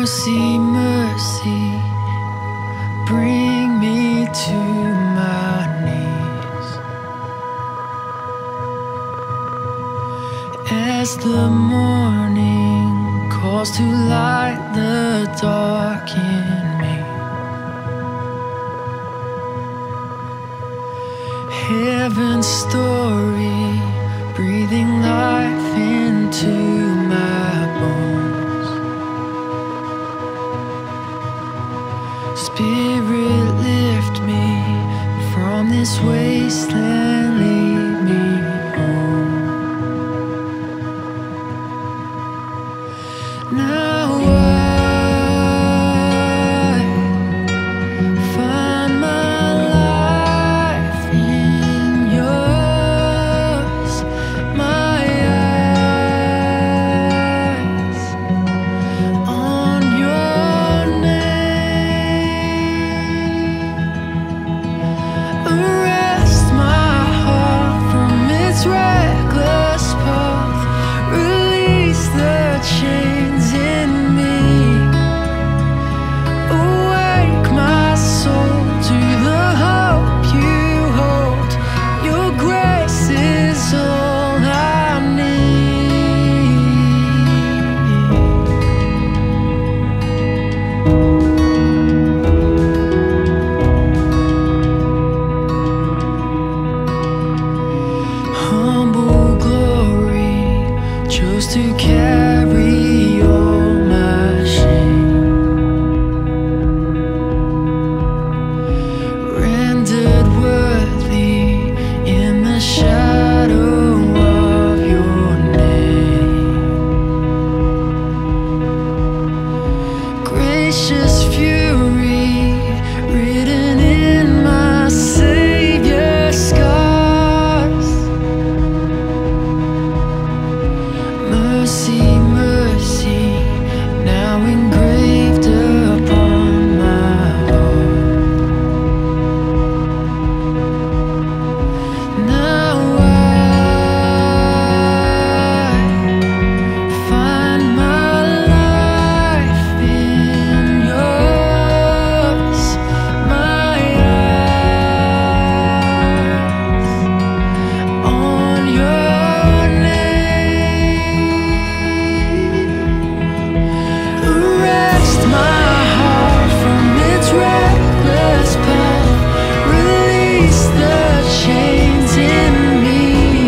Mercy, mercy, bring me to my knees. As the morning calls to light the dark in me, heaven's story breathing life into my bones. Spirit, lift me from this wasteland, lead me home. Now I find my life in yours, my eyes on your name. Arrest my heart from its reckless path, release the chains in me, awake my soul to the hope you hold. Your grace is all I need. Humble glory chose to carry all my shame, rendered worthy in the shadow of your name. Gracious fury written in my Savior's scars. Mercy, mercy, now engraved upon my heart. Now I find my life in yours, my eyes on your name. Arrest my heart from its reckless path, release the chains in me,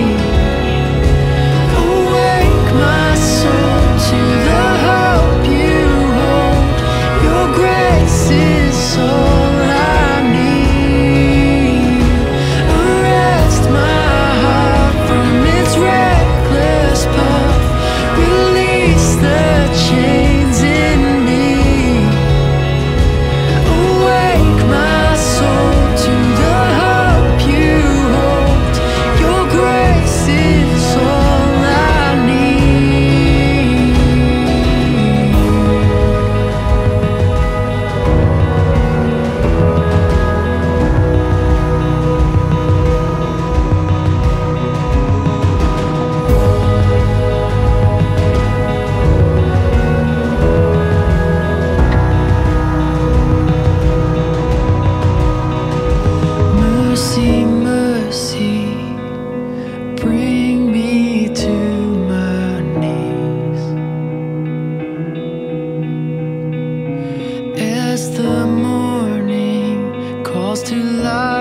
awake my soul to the hope you hold. Your grace is all I need. Arrest my heart from its reckless path, release the chains in me, awake my soul to the hope you hold. Your grace is all I need. Mercy, mercy, bring me to my knees. As the morning calls to light